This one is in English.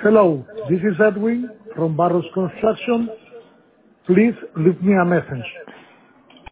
Hello, this is Edwin from Barros Construction. Please leave me a message.